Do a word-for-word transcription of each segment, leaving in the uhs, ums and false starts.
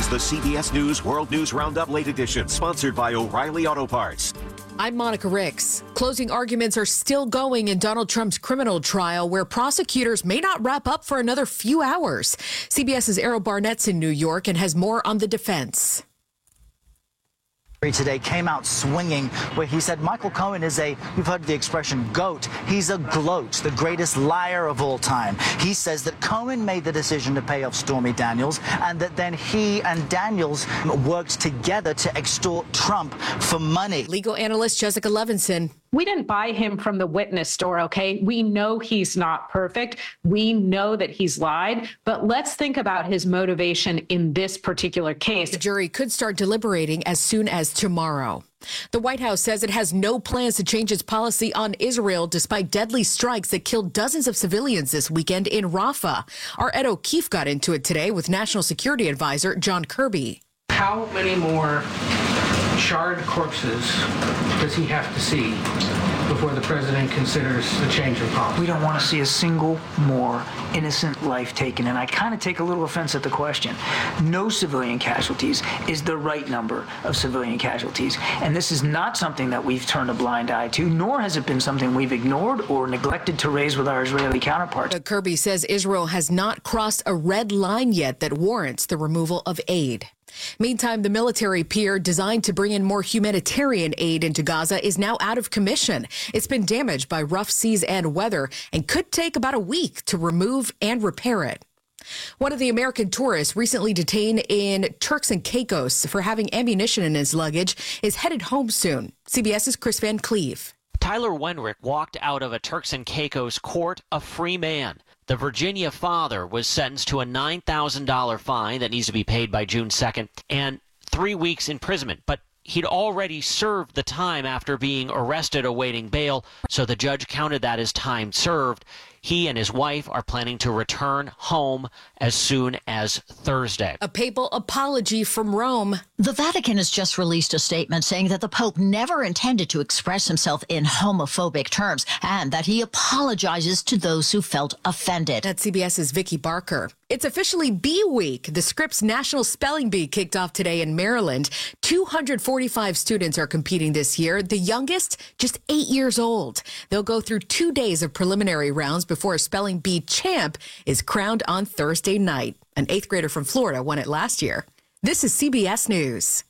the C B S News World News Roundup Late Edition, sponsored by O'Reilly Auto Parts. I'm Monica Ricks. Closing arguments are still going in Donald Trump's criminal trial, where prosecutors may not wrap up for another few hours. CBS's Errol Barnett's in New York and has more on the defense. Today came out swinging, where he said Michael Cohen is a, you've heard the expression, goat. He's a gloat, the greatest liar of all time. He says that Cohen made the decision to pay off Stormy Daniels, and that then he and Daniels worked together to extort Trump for money. Legal analyst Jessica Levinson. We didn't buy him from the witness store, okay? We know he's not perfect. We know that he's lied, but let's think about his motivation in this particular case. The jury could start deliberating as soon as tomorrow. The White House says it has no plans to change its policy on Israel despite deadly strikes that killed dozens of civilians this weekend in Rafah. Our Ed O'Keefe got into it today with National Security Advisor John Kirby. How many more charred corpses does he have to see before the president considers a change in policy? We don't want to see a single more innocent life taken, and I kind of take a little offense at the question. No civilian casualties is the right number of civilian casualties, and this is not something that we've turned a blind eye to, nor has it been something we've ignored or neglected to raise with our Israeli counterparts. But Kirby says Israel has not crossed a red line yet that warrants the removal of aid. Meantime, the military pier designed to bring in more humanitarian aid into Gaza is now out of commission. It's been damaged by rough seas and weather and could take about a week to remove and repair it. One of the American tourists recently detained in Turks and Caicos for having ammunition in his luggage is headed home soon. CBS's Chris Van Cleve. Tyler Wenrick walked out of a Turks and Caicos court a free man. The Virginia father was sentenced to a nine thousand dollars fine that needs to be paid by June second and three weeks imprisonment. But he'd already served the time after being arrested awaiting bail, so the judge counted that as time served. He and his wife are planning to return home as soon as Thursday. A papal apology from Rome. The Vatican has just released a statement saying that the Pope never intended to express himself in homophobic terms and that he apologizes to those who felt offended. That's CBS's Vicky Barker. It's officially Bee Week. The Scripps National Spelling Bee kicked off today in Maryland. two hundred forty-five students are competing this year. The youngest, just eight years old. They'll go through two days of preliminary rounds before a spelling bee champ is crowned on Thursday night. An eighth grader from Florida won it last year. This is C B S News.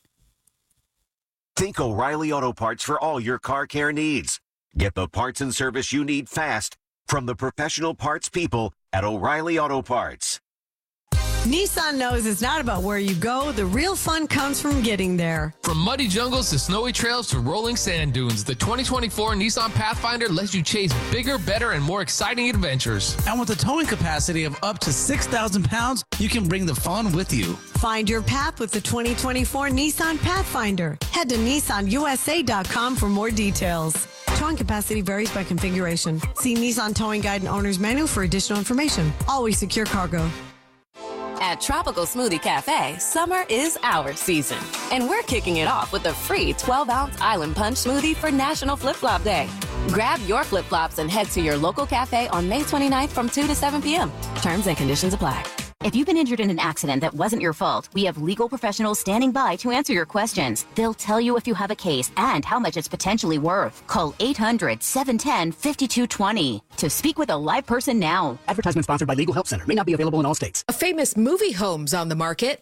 Think O'Reilly Auto Parts for all your car care needs. Get the parts and service you need fast from the professional parts people at O'Reilly Auto Parts. Nissan knows it's not about where you go. The real fun comes from getting there. From muddy jungles to snowy trails to rolling sand dunes, the twenty twenty-four Nissan Pathfinder lets you chase bigger, better, and more exciting adventures. And with a towing capacity of up to six thousand pounds, you can bring the fun with you. Find your path with the twenty twenty-four Nissan Pathfinder. Head to Nissan U S A dot com for more details. Towing capacity varies by configuration. See Nissan Towing Guide and Owner's Manual for additional information. Always secure cargo. At Tropical Smoothie Cafe, summer is our season. And we're kicking it off with a free twelve ounce Island Punch smoothie for National Flip Flop Day. Grab your flip flops and head to your local cafe on May twenty-ninth from two to seven p.m. Terms and conditions apply. If you've been injured in an accident that wasn't your fault, we have legal professionals standing by to answer your questions. They'll tell you if you have a case and how much it's potentially worth. Call eight hundred, seven one zero, five two two zero to speak with a live person now. Advertisement sponsored by Legal Help Center. May not be available in all states. A famous movie home's on the market.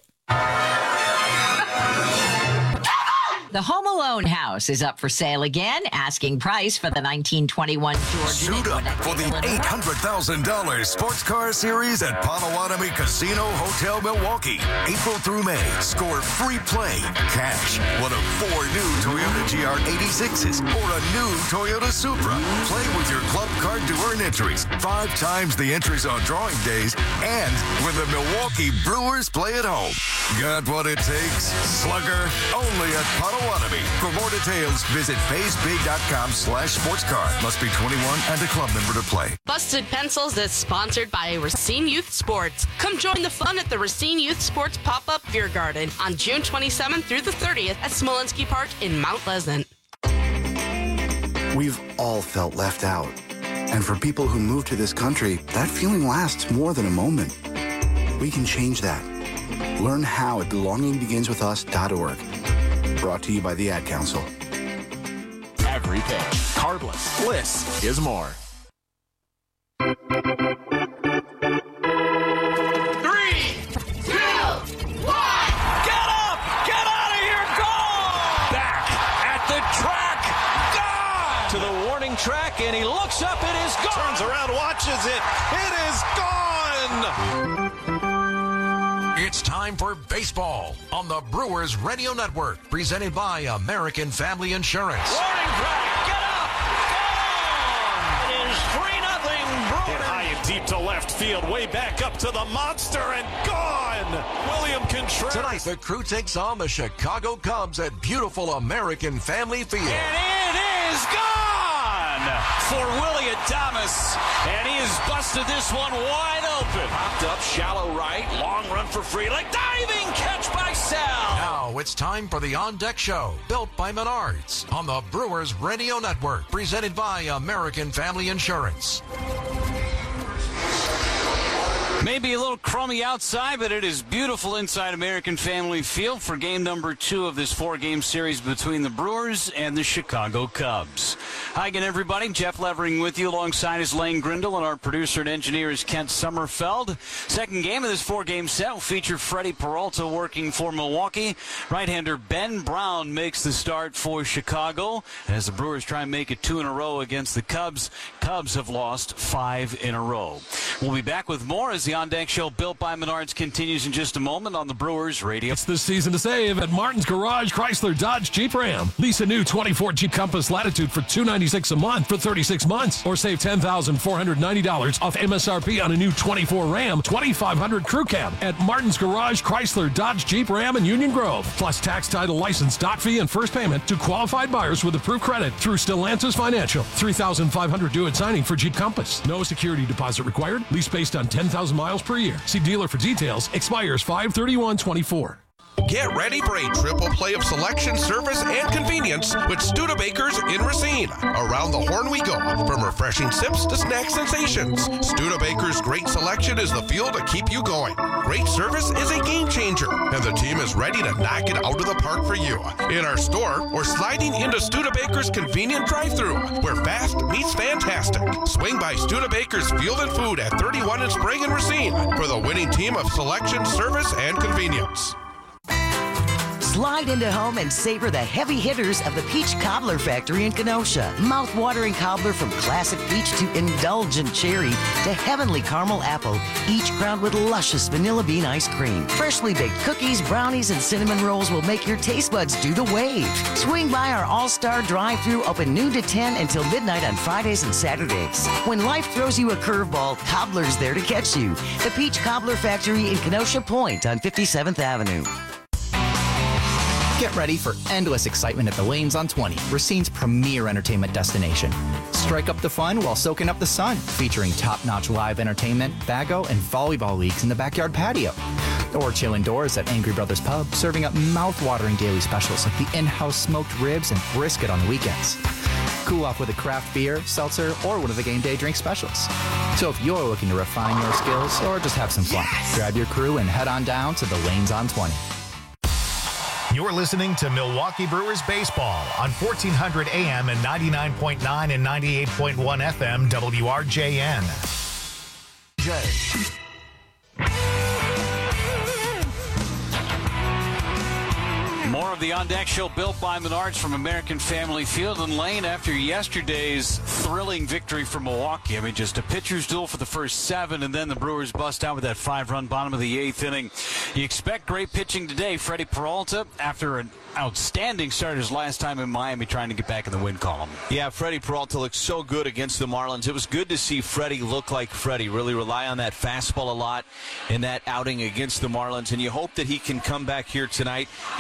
The Home Alone house is up for sale again. Asking price for the nineteen twenty-one Georgia. Suit up for the eight hundred thousand dollars Sports Car Series at Potawatomi Casino Hotel Milwaukee. April through May, score free play, cash, one of four new Toyota G R eighty-sixes or a new Toyota Supra. Play with your club card to earn entries. Five times the entries on drawing days and when the Milwaukee Brewers play at home. Got what it takes? Slugger, only at Potawatomi. For more details, visit paysbig.com slash sports car. Must be twenty-one and a club member to play. Busted Pencils is sponsored by Racine Youth Sports. Come join the fun at the Racine Youth Sports Pop-Up Beer Garden on June twenty-seventh through the thirtieth at Smolenski Park in Mount Pleasant. We've all felt left out. And for people who move to this country, that feeling lasts more than a moment. We can change that. Learn how at belonging begins with us dot org. Brought to you by the Ad Council. Every pitch, cardless, Bliss is more. Track, and he looks up, it is gone. Turns around, watches it. It is gone. It's time for baseball on the Brewers Radio Network, presented by American Family Insurance. Warning track, get up, gone. It is three nothing Brewers. Hit high and deep to left field, way back up to the monster, and gone. William Contreras. Tonight, the crew takes on the Chicago Cubs at beautiful American Family Field. And it is gone for Willie Adames, and he has busted this one wide open. Popped up, shallow right, long run for Freeling, diving catch by Sal. Now it's time for the On Deck Show, built by Menards, on the Brewers Radio Network, presented by American Family Insurance. Maybe a little crummy outside, but it is beautiful inside American Family Field for game number two of this four-game series between the Brewers and the Chicago Cubs. Hi again, everybody. Jeff Levering with you alongside is Lane Grindle, and our producer and engineer is Kent Sommerfeld. Second game of this four-game set will feature Freddie Peralta working for Milwaukee. Right-hander Ben Brown makes the start for Chicago. As the Brewers try and make it two in a row against the Cubs, Cubs have lost five in a row. We'll be back with more as the On Deck Show built by Menards continues in just a moment on the Brewers Radio. It's the season to save at Martin's Garage Chrysler Dodge Jeep Ram. Lease a new twenty-four Jeep Compass Latitude for two hundred ninety-six dollars a month for thirty-six months, or save ten thousand four hundred ninety dollars off M S R P on a new twenty-four Ram twenty-five hundred Crew Cab at Martin's Garage Chrysler Dodge Jeep Ram in Union Grove. Plus tax, title, license, doc fee, and first payment to qualified buyers with approved credit through Stellantis Financial. three thousand five hundred dollars due at signing for Jeep Compass. No security deposit required. Lease based on ten thousand miles per year. See dealer for details. Expires five thirty-one twenty-four. Get ready for a triple play of selection, service, and convenience with Studebakers in Racine. Around the horn we go, from refreshing sips to snack sensations. Studebakers' great selection is the fuel to keep you going. Great service is a game changer, and the team is ready to knock it out of the park for you. In our store, we're sliding into Studebakers' convenient drive-thru, where fast meets fantastic. Swing by Studebakers Field and Food at thirty-one and Sprague in Racine for the winning team of selection, service, and convenience. Slide into home and savor the heavy hitters of the Peach Cobbler Factory in Kenosha. Mouth-watering cobbler from classic peach to indulgent cherry to heavenly caramel apple, each crowned with luscious vanilla bean ice cream. Freshly baked cookies, brownies, and cinnamon rolls will make your taste buds do the wave. Swing by our all-star drive-thru, open noon to ten until midnight on Fridays and Saturdays. When life throws you a curveball, Cobbler's there to catch you. The Peach Cobbler Factory in Kenosha Point on fifty-seventh Avenue. Get ready for endless excitement at the Lanes on twenty, Racine's premier entertainment destination. Strike up the fun while soaking up the sun, featuring top-notch live entertainment, bago, and volleyball leagues in the backyard patio. Or chill indoors at Angry Brothers Pub, serving up mouth-watering daily specials like the in-house smoked ribs and brisket on the weekends. Cool off with a craft beer, seltzer, or one of the game day drink specials. So if you're looking to refine your skills or just have some fun, yes! Grab your crew and head on down to the Lanes on twenty. You're listening to Milwaukee Brewers Baseball on fourteen hundred A M and ninety-nine point nine and ninety-eight point one F M W R J N. Jay. More of the On Deck Show built by Menards from American Family Field and Lane after yesterday's thrilling victory for Milwaukee. I mean, just a pitcher's duel for the first seven, and then the Brewers bust out with that five-run bottom of the eighth inning. You expect great pitching today. Freddie Peralta, after an outstanding start his last time in Miami, trying to get back in the win column. Yeah, Freddie Peralta looked so good against the Marlins. It was good to see Freddie look like Freddie, really rely on that fastball a lot in that outing against the Marlins, and you hope that he can come back here tonight and be as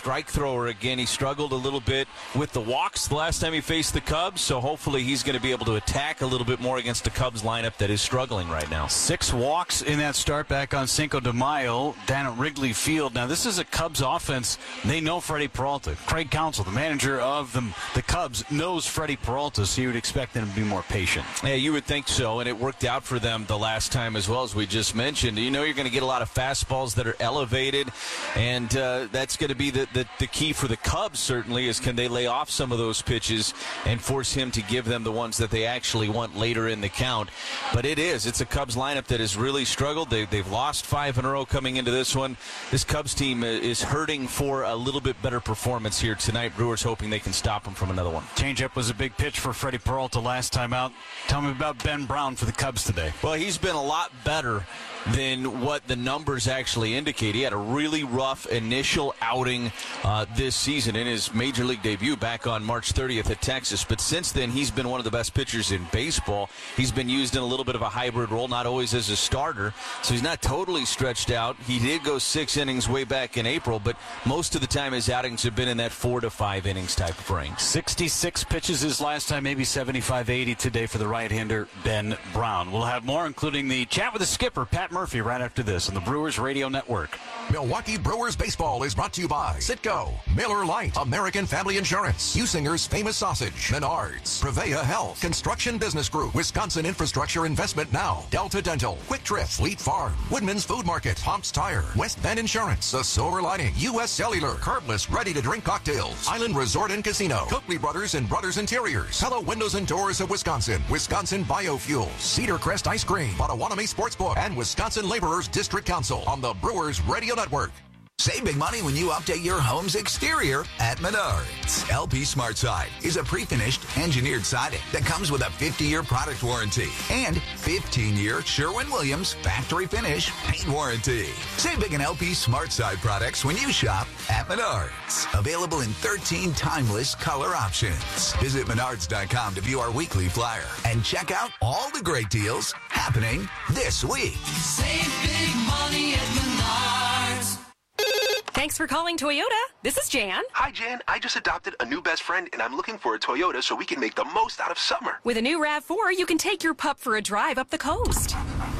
strike thrower again. He struggled a little bit with the walks the last time he faced the Cubs, so hopefully he's going to be able to attack a little bit more against the Cubs lineup that is struggling right now. Six walks in that start back on Cinco de Mayo down at Wrigley Field. Now, this is a Cubs offense. They know Freddie Peralta. Craig Counsell, the manager of the, the Cubs, knows Freddie Peralta, so you would expect them to be more patient. Yeah, you would think so, and it worked out for them the last time as well, as we just mentioned. You know you're going to get a lot of fastballs that are elevated, and uh, that's going to be the, the, the key for the Cubs, certainly, is can they lay off some of those pitches and force him to give them the ones that they actually want later in the count. But it is. It's a Cubs lineup that has really struggled. They, they've lost five in a row coming into this one. This Cubs team is hurting for a little bit better performance here tonight. Brewers hoping they can stop them from another one. Changeup was a big pitch for Freddie Peralta last time out. Tell me about Ben Brown for the Cubs today. Well, he's been a lot better than what the numbers actually indicate. He had a really rough initial outing uh, this season in his major league debut back on March thirtieth at Texas. But since then, he's been one of the best pitchers in baseball. He's been used in a little bit of a hybrid role, not always as a starter. So he's not totally stretched out. He did go six innings way back in April, but most of the time his outings have been in that four to five innings type of range. sixty-six pitches his last time, maybe seventy-five eighty today for the right-hander Ben Brown. We'll have more, including the chat with the skipper, Pat Murphy, right after this on the Brewers Radio Network. Milwaukee Brewers Baseball is brought to you by Citgo, Miller Lite, American Family Insurance, Usinger's Famous Sausage, Menards, Prevea Health, Construction Business Group, Wisconsin Infrastructure Investment Now, Delta Dental, Quick Trip, Fleet Farm, Woodman's Food Market, Pomps Tire, West Bend Insurance, The Silver Lining, U S Cellular, Carbless Ready-to-Drink Cocktails, Island Resort and Casino, Coakley Brothers and Brothers Interiors, Hello Windows and Doors of Wisconsin, Wisconsin Biofuels, Cedar Crest Ice Cream, Potawatomi Sportsbook, and Wisconsin Laborers District Council on the Brewers Radio Network. Save big money when you update your home's exterior at Menards. L P Smart Side is a pre-finished, engineered siding that comes with a fifty-year product warranty and fifteen-year Sherwin-Williams factory finish paint warranty. Save big in L P Smart Side products when you shop at Menards. Available in thirteen timeless color options. Visit Menards dot com to view our weekly flyer and check out all the great deals happening this week. Save big money at Menards. Thanks for calling Toyota. This is Jan. Hi, Jan. I just adopted a new best friend, and I'm looking for a Toyota so we can make the most out of summer. With a new RAV four, you can take your pup for a drive up the coast.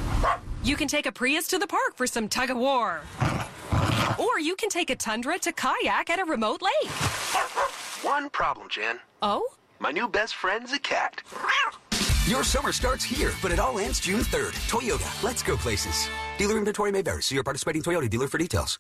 You can take a Prius to the park for some tug-of-war. Or you can take a Tundra to kayak at a remote lake. One problem, Jan. Oh? My new best friend's a cat. Your summer starts here, but it all ends June third. Toyota, let's go places. Dealer inventory may vary. See your participating Toyota dealer for details.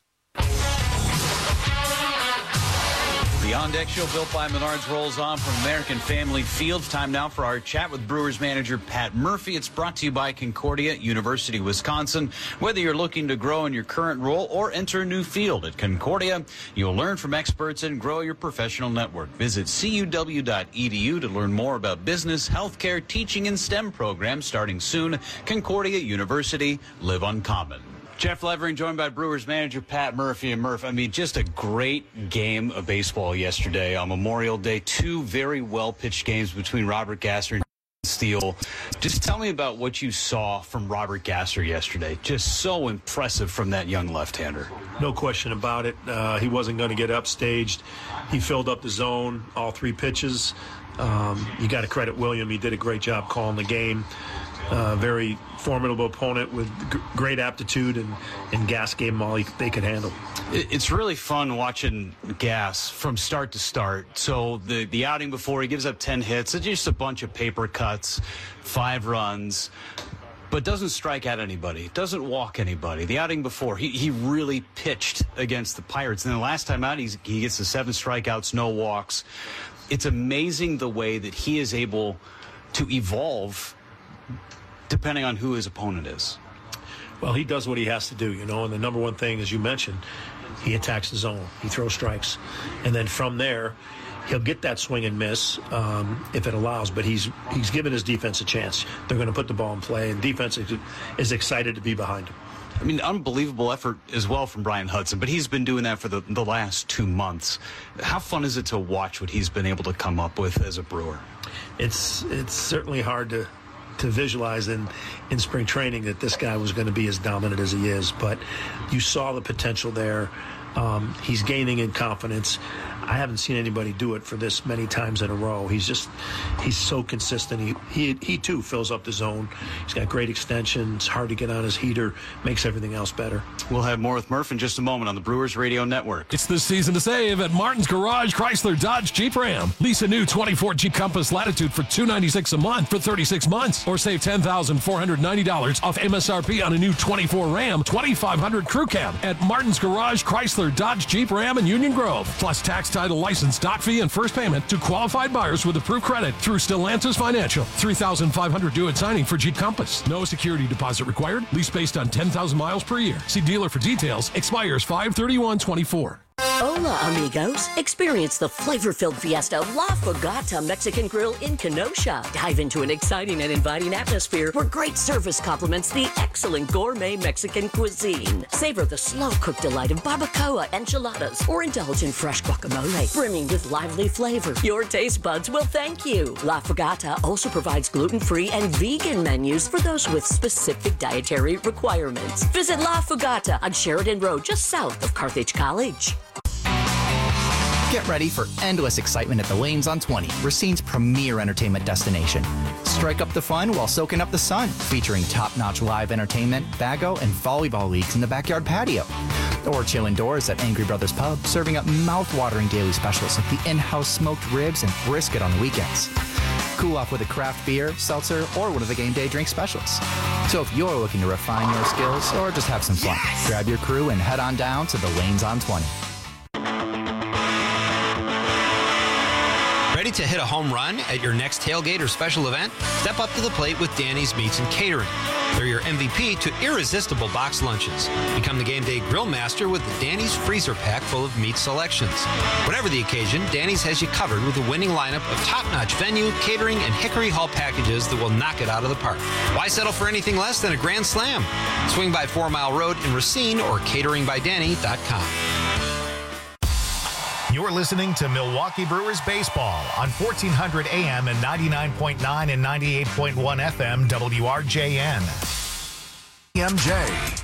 The On Deck Show, built by Menards, rolls on from American Family Field. Time now for our chat with Brewers manager Pat Murphy. It's brought to you by Concordia University, Wisconsin. Whether you're looking to grow in your current role or enter a new field at Concordia, you'll learn from experts and grow your professional network. Visit C U W dot E D U to learn more about business, healthcare, teaching, and STEM programs starting soon. Concordia University, live uncommon. Jeff Levering joined by Brewers manager Pat Murphy. And Murph, I mean, just a great game of baseball yesterday on Memorial Day. Two very well-pitched games between Robert Gasser and Steele. Just tell me about what you saw from Robert Gasser yesterday. Just so impressive from that young left-hander. No question about it. Uh, he wasn't going to get upstaged. He filled up the zone, all three pitches. Um, you got to credit William. He did a great job calling the game. Uh, very formidable opponent with g- great aptitude, and, and Gas gave them all he, they could handle. It's really fun watching Gas from start to start. So the, the outing before, he gives up ten hits. It's just a bunch of paper cuts, five runs, but doesn't strike out anybody, doesn't walk anybody. The outing before, he, he really pitched against the Pirates. And then the last time out, he's, he gets the seven strikeouts, no walks. It's amazing the way that he is able to evolve depending on who his opponent is. Well, he does what he has to do, you know, and the number one thing, as you mentioned, he attacks the zone. He throws strikes. And then from there, he'll get that swing and miss um, if it allows, but he's he's given his defense a chance. They're going to put the ball in play, and defense is, is excited to be behind him. I mean, unbelievable effort as well from Brian Hudson, but he's been doing that for the, the last two months. How fun is it to watch what he's been able to come up with as a Brewer? It's it's certainly hard to to visualize in, in spring training that this guy was going to be as dominant as he is. But you saw the potential there. Um, he's gaining in confidence. I haven't seen anybody do it for this many times in a row. He's just, he's so consistent. He, he, he too fills up the zone. He's got great extensions, hard to get on his heater, makes everything else better. We'll have more with Murph in just a moment on the Brewers Radio Network. It's the season to save at Martin's Garage Chrysler Dodge Jeep Ram. Lease a new twenty-four Jeep Compass Latitude for two hundred ninety-six dollars a month for thirty-six months, or save ten thousand four hundred ninety dollars off M S R P on a new twenty-four Ram twenty-five hundred Crew Cab at Martin's Garage Chrysler Dodge Jeep Ram in Union Grove. Plus tax, title, license, doc fee, and first payment to qualified buyers with approved credit through Stellantis Financial. three thousand five hundred due at signing for Jeep Compass. No security deposit required. Lease based on ten thousand miles per year. See dealer for details. Expires five thirty-one twenty-four. Hola, amigos. Experience the flavor-filled fiesta of La Fogata Mexican Grill in Kenosha. Dive into an exciting and inviting atmosphere where great service complements the excellent gourmet Mexican cuisine. Savor the slow-cooked delight of barbacoa, enchiladas, or indulge in fresh guacamole, brimming with lively flavor. Your taste buds will thank you. La Fogata also provides gluten-free and vegan menus for those with specific dietary requirements. Visit La Fogata on Sheridan Road, just south of Carthage College. Get ready for endless excitement at the Lanes on twenty, Racine's premier entertainment destination. Strike up the fun while soaking up the sun, featuring top-notch live entertainment, bago, and volleyball leagues in the backyard patio. Or chill indoors at Angry Brothers Pub, serving up mouth-watering daily specials like the in-house smoked ribs and brisket on the weekends. Cool off with a craft beer, seltzer, or one of the game day drink specials. So if you're looking to refine your skills or just have some fun, yes! Grab your crew and head on down to the Lanes on twenty. Ready to hit a home run at your next tailgate or special event? Step up to the plate with Danny's Meats and Catering. They're your M V P to irresistible box lunches. Become the game day grill master with the Danny's freezer pack full of meat selections. Whatever the occasion, Danny's has you covered with a winning lineup of top-notch venue, catering, and Hickory Hall packages that will knock it out of the park. Why settle for anything less than a grand slam? Swing by Four Mile Road in Racine or catering by danny dot com. You're listening to Milwaukee Brewers Baseball on fourteen hundred A M and ninety-nine point nine and ninety-eight point one F M W R J N. M J.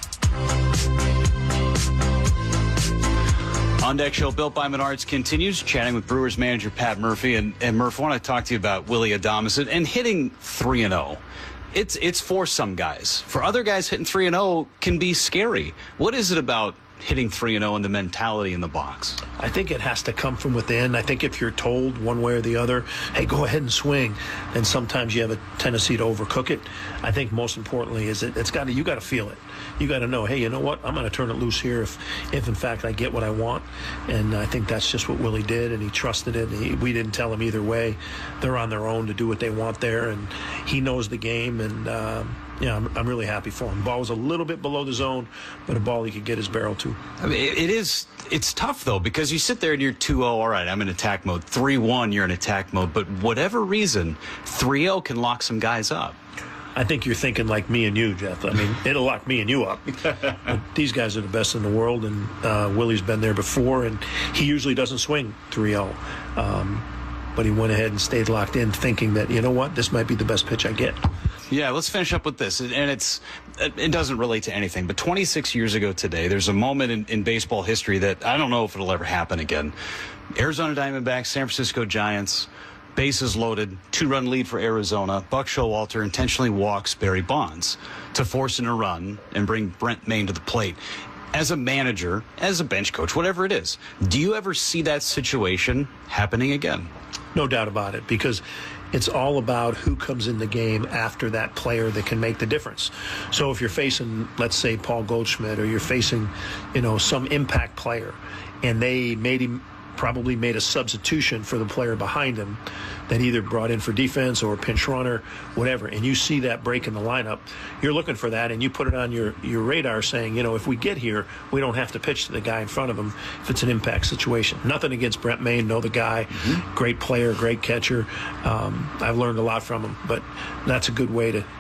On Deck Show Built by Menards continues, chatting with Brewers manager Pat Murphy. And, and Murph, I want to talk to you about Willy Adames and, and hitting three and oh. It's, it's for some guys. For other guys, hitting three and oh can be scary. What is it about hitting three and oh and the mentality in the box? I think it has to come from within. I think if you're told one way or the other, hey, go ahead and swing, then sometimes you have a tendency to overcook it. I think most importantly is it, it's got to, you got to feel it. You got to know, hey, you know what? I'm going to turn it loose here if, if in fact I get what I want. And I think that's just what Willie did, and he trusted it. He, we didn't tell him either way. They're on their own to do what they want there, and he knows the game. And um, yeah, I'm, I'm really happy for him. Ball was a little bit below the zone, but a ball he could get his barrel to. I mean, it is. It's tough though, because you sit there and you're two oh. All right, I'm in attack mode. three one, you're in attack mode. But whatever reason, three oh can lock some guys up. I think you're thinking like me and you, Jeff. I mean, it'll lock me and you up. But these guys are the best in the world, and uh, Willie's been there before, and he usually doesn't swing three oh. Um, but he went ahead and stayed locked in, thinking that, you know what, this might be the best pitch I get. Yeah, let's finish up with this. And it's it doesn't relate to anything, but twenty-six years ago today, there's a moment in, in baseball history that I don't know if it'll ever happen again. Arizona Diamondbacks, San Francisco Giants, bases loaded, two-run lead for Arizona. Buck Showalter intentionally walks Barry Bonds to force in a run and bring Brent Mayne to the plate. As a manager, as a bench coach, whatever it is, do you ever see that situation happening again? No doubt about it, because it's all about who comes in the game after that player that can make the difference. So if you're facing, let's say, Paul Goldschmidt, or you're facing, you know, some impact player, and they made him probably made a substitution for the player behind him that either brought in for defense or pinch runner, whatever, and you see that break in the lineup, you're looking for that, and you put it on your, your radar saying, you know, if we get here, we don't have to pitch to the guy in front of him if it's an impact situation. Nothing against Brent Mayne, know the guy, mm-hmm. Great player, great catcher. Um, I've learned a lot from him, but that's a good way to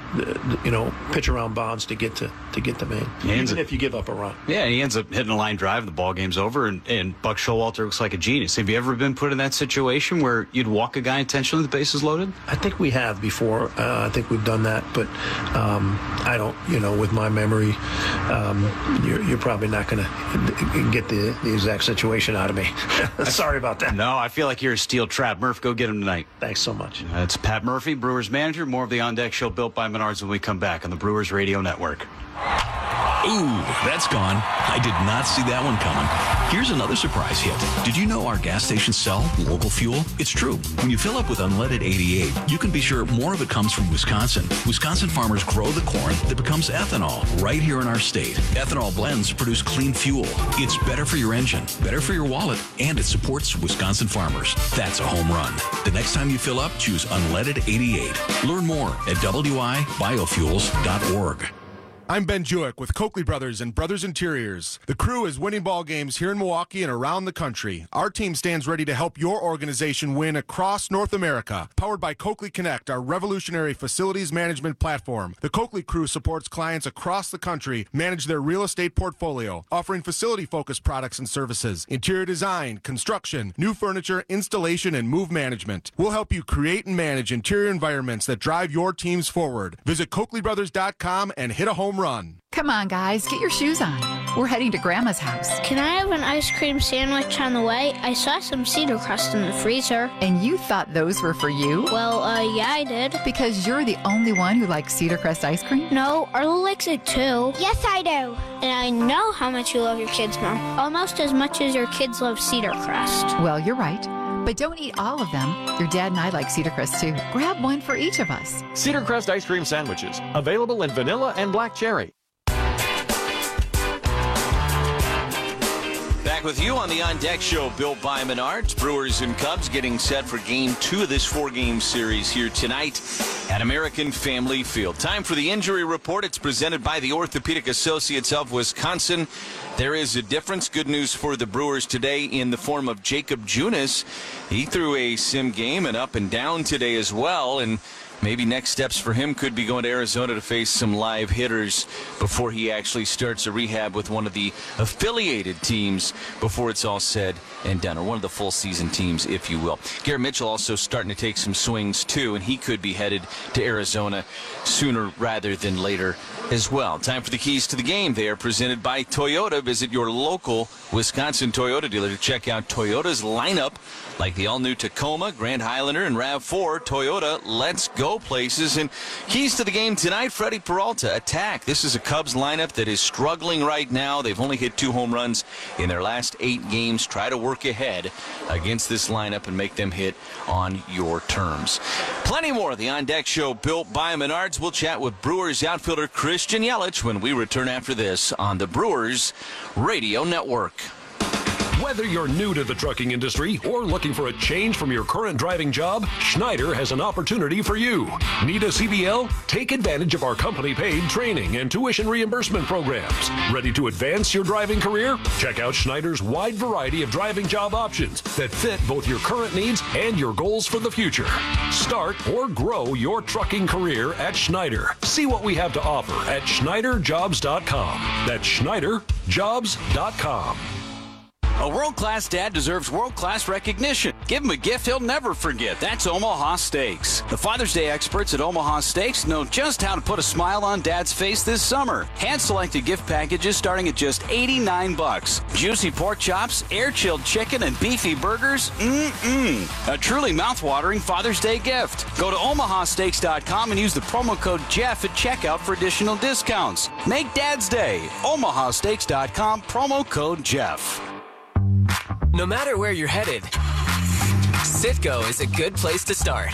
you know, pitch around bounds to get to to get them in, even if you give up a run. Yeah, and he ends up hitting a line drive, the ball game's over, and, and Buck Showalter looks like a genius. Have you ever been put in that situation where you'd walk a guy intentionally with the bases loaded? I think we have before. Uh, I think we've done that, but um, I don't, you know, with my memory, um, you're, you're probably not going to get the, the exact situation out of me. Sorry about that. No, I feel like you're a steel trap. Murph, go get him tonight. Thanks so much. That's Pat Murphy, Brewers manager. More of the On Deck Show built by Menards when we come back on the Brewers Radio Network. Ooh, that's gone. I did not see that one coming. Here's another surprise hit. Did you know our gas stations sell local fuel? It's true. When you fill up with unleaded eighty-eight, you can be sure more of it comes from Wisconsin. Wisconsin farmers grow the corn that becomes ethanol right here in our state. Ethanol blends produce clean fuel. It's better for your engine, better for your wallet, and it supports Wisconsin farmers. That's a home run. The next time you fill up, choose unleaded eighty-eight. Learn more at W I biofuels dot org. I'm Ben Jewick with Coakley Brothers and Brothers Interiors. The crew is winning ball games here in Milwaukee and around the country. Our team stands ready to help your organization win across North America. Powered by Coakley Connect, our revolutionary facilities management platform. The Coakley crew supports clients across the country manage their real estate portfolio, offering facility-focused products and services, interior design, construction, new furniture, installation, and move management. We'll help you create and manage interior environments that drive your teams forward. Visit Coakley Brothers dot com and hit a home run. Come on, guys, get your shoes on. We're heading to Grandma's house. Can I have an ice cream sandwich on the way? I saw some cedar crust in the freezer. And you thought those were for you? Well, uh, yeah, I did. Because you're the only one who likes cedar crust ice cream? No, Arlo likes it too. Yes, I do. And I know how much you love your kids, Mom. Almost as much as your kids love cedar crust. Well, you're right. But don't eat all of them. Your dad and I like cedar crust too. Grab one for each of us. Cedar crust ice cream sandwiches, available in vanilla and black cherry. Back with you on the On Deck Show, built by Menards. Brewers and Cubs getting set for game two of this four-game series here tonight at American Family Field. Time for the injury report. It's presented by the Orthopedic Associates of Wisconsin. There is a difference. Good news for the Brewers today in the form of Jacob Junis. He threw a sim game and up and down today as well, and maybe next steps for him could be going to Arizona to face some live hitters before he actually starts a rehab with one of the affiliated teams before it's all said and done, or one of the full season teams, if you will. Garrett Mitchell also starting to take some swings too, and he could be headed to Arizona sooner rather than later as well. Time for the keys to the game. They are presented by Toyota. Visit your local Wisconsin Toyota dealer to check out Toyota's lineup, like the all-new Tacoma, Grand Highlander, and RAV four. Toyota, let's go places. And keys to the game tonight, Freddie Peralta, attack. This is a Cubs lineup that is struggling right now. They've only hit two home runs in their last eight games. Try to work ahead against this lineup and make them hit on your terms. Plenty more of the On Deck Show, built by Menards. We'll chat with Brewers outfielder Christian Yelich when we return after this on the Brewers Radio Network. Whether you're new to the trucking industry or looking for a change from your current driving job, Schneider has an opportunity for you. Need a C D L? Take advantage of our company-paid training and tuition reimbursement programs. Ready to advance your driving career? Check out Schneider's wide variety of driving job options that fit both your current needs and your goals for the future. Start or grow your trucking career at Schneider. See what we have to offer at Schneider Jobs dot com. That's Schneider Jobs dot com. A world-class dad deserves world-class recognition. Give him a gift he'll never forget. That's Omaha Steaks. The Father's Day experts at Omaha Steaks know just how to put a smile on Dad's face this summer. Hand-selected gift packages starting at just eighty-nine bucks. Juicy pork chops, air-chilled chicken, and beefy burgers. Mm-mm. A truly mouth-watering Father's Day gift. Go to omaha steaks dot com and use the promo code Jeff at checkout for additional discounts. Make Dad's Day. omaha steaks dot com, promo code Jeff. No matter where you're headed, Citgo is a good place to start.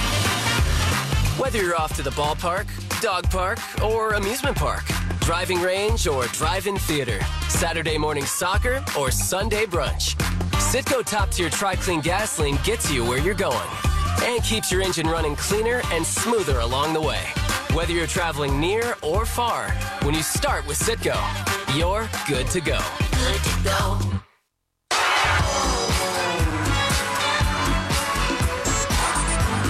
Whether you're off to the ballpark, dog park, or amusement park, driving range or drive-in theater, Saturday morning soccer or Sunday brunch, Citgo top-tier Tri-Clean gasoline gets you where you're going and keeps your engine running cleaner and smoother along the way. Whether you're traveling near or far, when you start with Citgo, you're good to go. Good to go. Back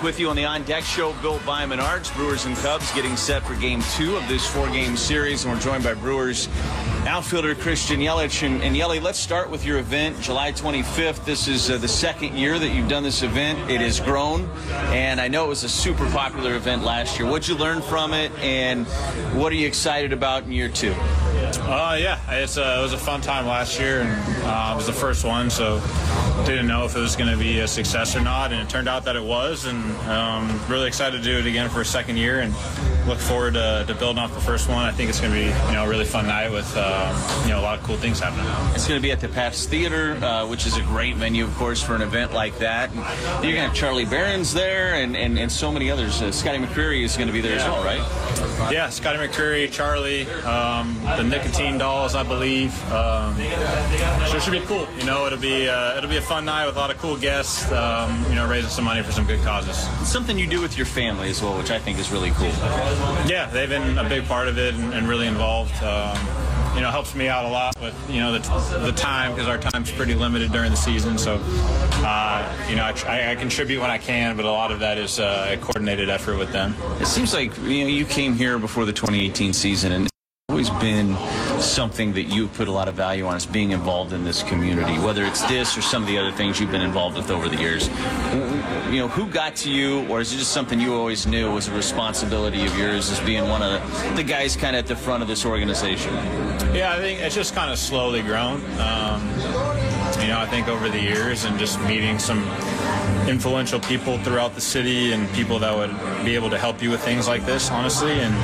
with you on the On Deck Show, built by Menards. Brewers and Cubs getting set for game two of this four-game series, and we're joined by Brewers outfielder Christian Yelich. And, and Yelly, let's start with your event, July twenty-fifth. This is uh, the second year that you've done this event. It has grown, and I know it was a super popular event last year. What'd you learn from it, and what are you excited about in year two? Uh, yeah, it's a, it was a fun time last year, and uh, it was the first one, so didn't know if it was going to be a success or not, and it turned out that it was, and um, really excited to do it again for a second year, and look forward to, to building off the first one. I think it's going to be, you know, a really fun night with, uh, you know, a lot of cool things happening. It's going to be at the Pabst Theater, uh, which is a great venue, of course, for an event like that. And you're going to have Charlie Barron's there, and, and, and so many others. Uh, Scotty McCreery is going to be there yeah. as well, right? Yeah, Scotty McCreery, Charlie, um, the Nicotine Dolls, I believe. Um, so it should be cool. You know, it'll be uh, it'll be a fun night with a lot of cool guests. Um, you know, raising some money for some good causes. It's something you do with your family as well, which I think is really cool. Yeah, they've been a big part of it and, and really involved. Um, you know, helps me out a lot with, you know, the, the time, because our time's pretty limited during the season. So, uh, you know, I, I contribute when I can, but a lot of that is uh, a coordinated effort with them. It seems like, you know, you came here before the twenty eighteen season, and it's always been something that you put a lot of value on, is being involved in this community, whether it's this or some of the other things you've been involved with over the years. You know, who got to you, or is it just something you always knew was a responsibility of yours as being one of the, the guys kind of at the front of this organization? Yeah, I think it's just kind of slowly grown. Um, you know, I think over the years, and just meeting some influential people throughout the city, and people that would be able to help you with things like this, honestly, and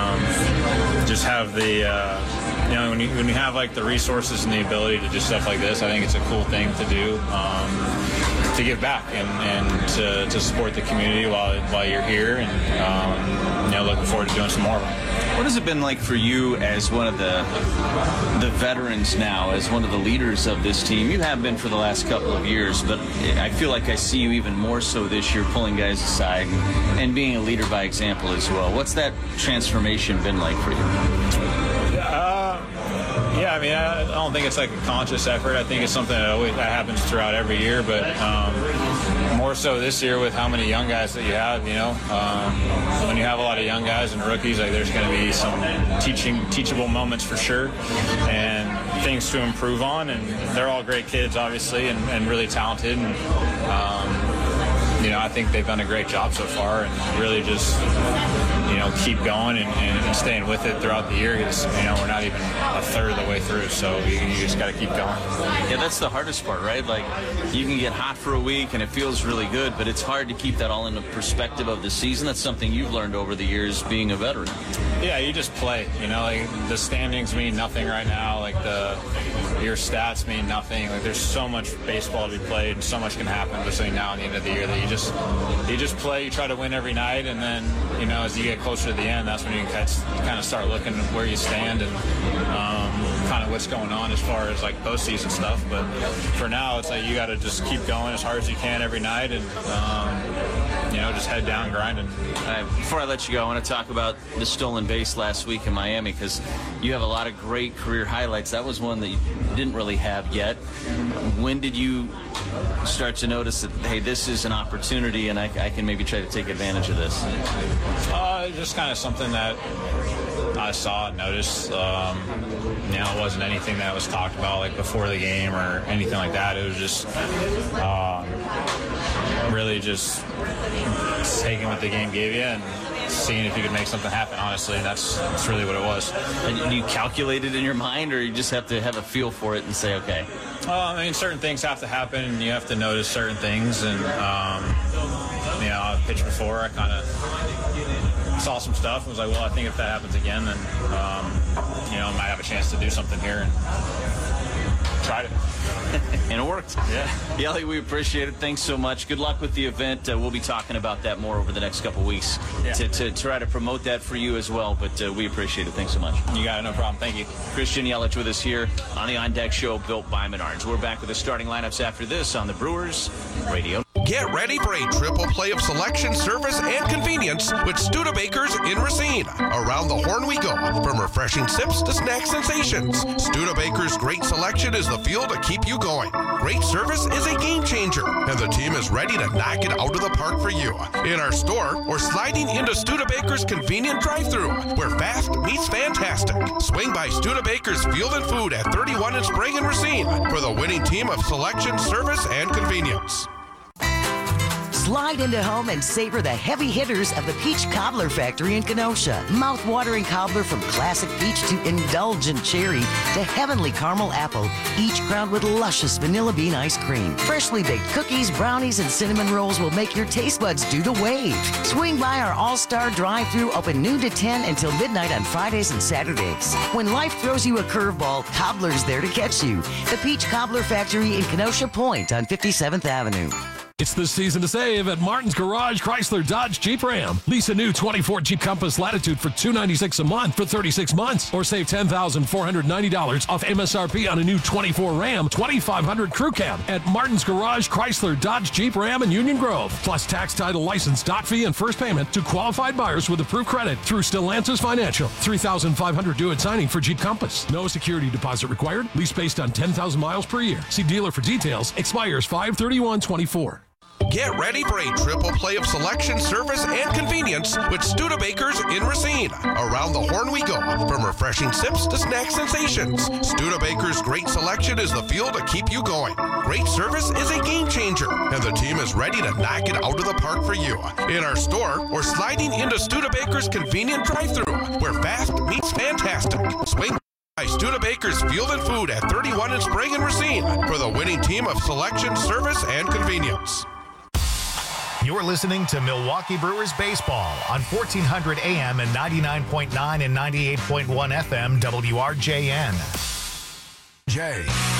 um, just have the, uh, you know, when you, when you have like the resources and the ability to do stuff like this, I think it's a cool thing to do, um, to give back and, and to, to support the community while while you're here, and um, you know, looking forward to doing some more of them. What has it been like for you as one of the the veterans now, as one of the leaders of this team? You have been for the last couple of years, but I feel like I see you even more so this year, pulling guys aside and, and being a leader by example as well. What's that transformation been like for you? Uh, yeah, I mean, I, I don't think it's like a conscious effort. I think it's something that always that happens throughout every year, but um, more so this year with how many young guys that you have. You know, um, when you have a lot of young guys and rookies, like there's going to be some teaching, teachable moments for sure, and things to improve on. And they're all great kids, obviously, and, and really talented. And, um, you know, I think they've done a great job so far, and really just, you know, keep going and, and, and staying with it throughout the year, because, you know, we're not even a third of the way through, so you, you just got to keep going. Yeah, that's the hardest part, right? Like, you can get hot for a week and it feels really good, but it's hard to keep that all in the perspective of the season. That's something you've learned over the years being a veteran. Yeah, you just play, you know, like the standings mean nothing right now, like the your stats mean nothing. Like, there's so much baseball to be played, and so much can happen between now and the end of the year that you just you just play, you try to win every night, and then, you know, as you get closer to the end, that's when you can kind of start looking at where you stand and um, kind of what's going on as far as like postseason stuff. But for now, it's like you got to just keep going as hard as you can every night, and um, you know, just head down grinding. Uh, before I let you go, I want to talk about the stolen base last week in Miami, because you have a lot of great career highlights. That was one that you didn't really have yet. When did you start to notice that, hey, this is an opportunity and I, I can maybe try to take advantage of this? Uh, just kind of something that I saw and noticed. Um, you know, it wasn't anything that was talked about like before the game or anything like that. It was just um, really just taking what the game gave you and seeing if you could make something happen, honestly. That's, that's really what it was. And you calculate it in your mind, or you just have to have a feel for it and say, okay? Well, I mean, certain things have to happen, and you have to notice certain things. And, um, you know, I've pitched before. I kind of saw some stuff and was like, well, I think if that happens again, then, um, you know, I might have a chance to do something here. And tried it. And it worked. Yeah. Yelly, we appreciate it. Thanks so much. Good luck with the event. Uh, we'll be talking about that more over the next couple weeks yeah. to, to try to promote that for you as well. But uh, we appreciate it. Thanks so much. You got it. No problem. Thank you. Christian Yelich with us here on the On Deck Show, built by Menards. We're back with the starting lineups after this on the Brewers Radio. Get ready for a triple play of selection, service, and convenience with Studebakers in Racine. Around the horn we go, from refreshing sips to snack sensations. Studebakers' great selection is the fuel to keep you going. going. Great service is a game changer, and the team is ready to knock it out of the park for you. In our store, or sliding into Studebaker's convenient drive-thru, where fast meets fantastic. Swing by Studebaker's Field and Food at thirty-one in Sprague and Racine for the winning team of selection, service, and convenience. Slide into home and savor the heavy hitters of the Peach Cobbler Factory in Kenosha. Mouth-watering cobbler from classic peach to indulgent cherry to heavenly caramel apple, each crowned with luscious vanilla bean ice cream. Freshly baked cookies, brownies, and cinnamon rolls will make your taste buds do the wave. Swing by our all-star drive-thru, open noon to ten until midnight on Fridays and Saturdays. When life throws you a curveball, Cobbler's there to catch you. The Peach Cobbler Factory in Kenosha Point on fifty-seventh Avenue. It's the season to save at Martin's Garage Chrysler Dodge Jeep Ram. Lease a new twenty-four Jeep Compass Latitude for two hundred ninety-six dollars a month for thirty-six months, or save ten thousand four hundred ninety dollars off M S R P on a new twenty-four Ram twenty-five hundred Crew Cab at Martin's Garage Chrysler Dodge Jeep Ram in Union Grove. Plus tax, title, license, doc fee, and first payment to qualified buyers with approved credit through Stellantis Financial. three thousand five hundred dollars due at signing for Jeep Compass. No security deposit required. Lease based on ten thousand miles per year. See dealer for details. Expires five thirty-one twenty-four. Get ready for a triple play of selection, service, and convenience with Studebakers in Racine. Around the horn we go, from refreshing sips to snack sensations. Studebakers' great selection is the fuel to keep you going. Great service is a game changer, and the team is ready to knock it out of the park for you. In our store, or sliding into Studebakers' convenient drive-thru, where fast meets fantastic. Swing by Studebaker's Field and Food at thirty-one in Sprague and Racine for the winning team of selection, service, and convenience. You're listening to Milwaukee Brewers Baseball on fourteen hundred A M and ninety-nine point nine and ninety-eight point one F M W R J N. Jay.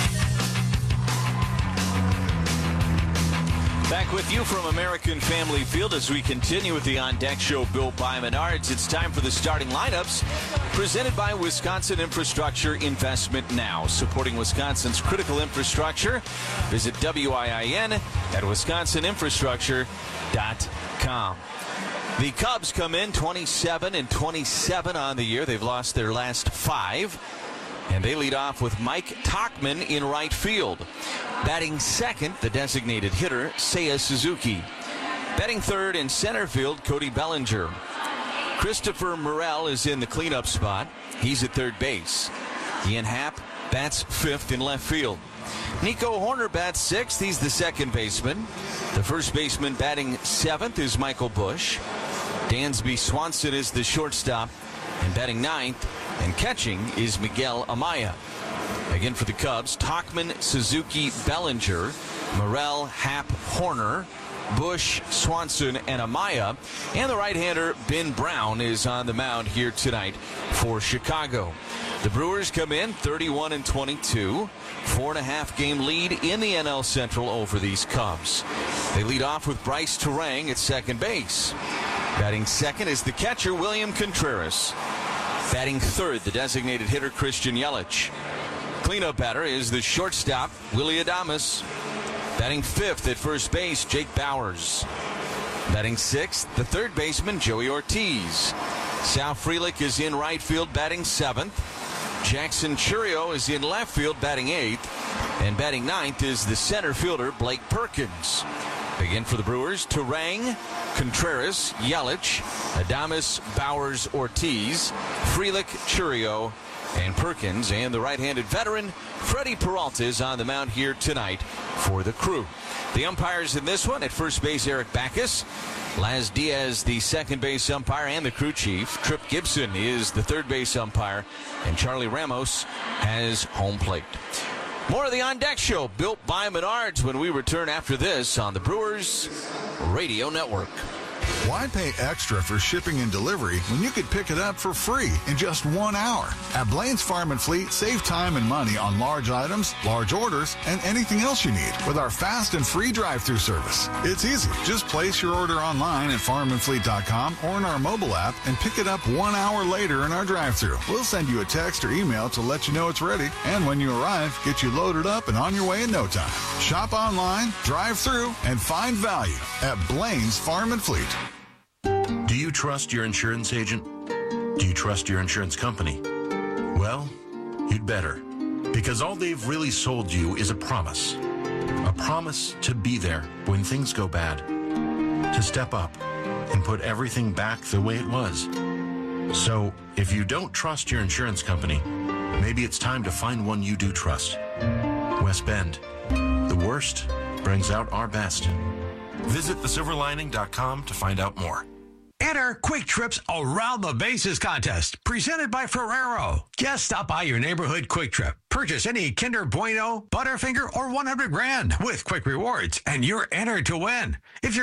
Back with you from American Family Field as we continue with the On Deck Show built by Menards. It's time for the starting lineups presented by Wisconsin Infrastructure Investment Now. Supporting Wisconsin's critical infrastructure. Visit W I I N at wisconsin infrastructure dot com. The Cubs come in twenty-seven and twenty-seven on the year. They've lost their last five. And they lead off with Mike Tauchman in right field. Batting second, the designated hitter, Seiya Suzuki. Batting third in center field, Cody Bellinger. Christopher Morel is in the cleanup spot. He's at third base. Ian Happ bats fifth in left field. Nico Horner bats sixth. He's the second baseman. The first baseman batting seventh is Michael Busch. Dansby Swanson is the shortstop. And batting ninth and catching is Miguel Amaya. Again for the Cubs, Tauchman, Suzuki, Bellinger, Morel, Happ, Horner, Busch, Swanson, and Amaya. And the right-hander, Ben Brown, is on the mound here tonight for Chicago. The Brewers come in thirty-one and twenty-two. Four and a half game lead in the N L Central over these Cubs. They lead off with Bryce Terang at second base. Batting second is the catcher, William Contreras. Batting third, the designated hitter, Christian Yelich. Cleanup batter is the shortstop, Willy Adames. Batting fifth at first base, Jake Bowers. Batting sixth, the third baseman, Joey Ortiz. Sal Frelick is in right field, batting seventh. Jackson Churio is in left field, batting eighth. And batting ninth is the center fielder, Blake Perkins. Again for the Brewers, Terang, Contreras, Yelich, Adames, Bowers, Ortiz, Frelick, Churio, and Perkins. And the right-handed veteran, Freddie Peralta, is on the mound here tonight for the Crew. The umpires in this one, at first base, Eric Backus. Laz Diaz, the second base umpire and the crew chief. Trip Gibson is the third base umpire. And Charlie Ramos has home plate. More of the On Deck Show, built by Menards, when we return after this on the Brewers Radio Network. Why pay extra for shipping and delivery when you could pick it up for free in just one hour? At Blaine's Farm and Fleet, save time and money on large items, large orders, and anything else you need with our fast and free drive-thru service. It's easy. Just place your order online at farm and fleet dot com or in our mobile app and pick it up one hour later in our drive-thru. We'll send you a text or email to let you know it's ready, and when you arrive, get you loaded up and on your way in no time. Shop online, drive through, and find value at Blaine's Farm and Fleet. Do you trust your insurance agent? Do you trust your insurance company? Well, you'd better, Because all they've really sold you is a promise. A promise to be there when things go bad. To step up and put everything back the way it was. So, if you don't trust your insurance company, maybe it's time to find one you do trust. West Bend. The worst brings out our best. Visit the silver lining dot com to find out more. Enter Quick Trip's Around the Bases contest, presented by Ferrero. Just stop by your neighborhood Quick Trip. Purchase any Kinder Bueno, Butterfinger, or one hundred grand with Quick Rewards, and you're entered to win. If you're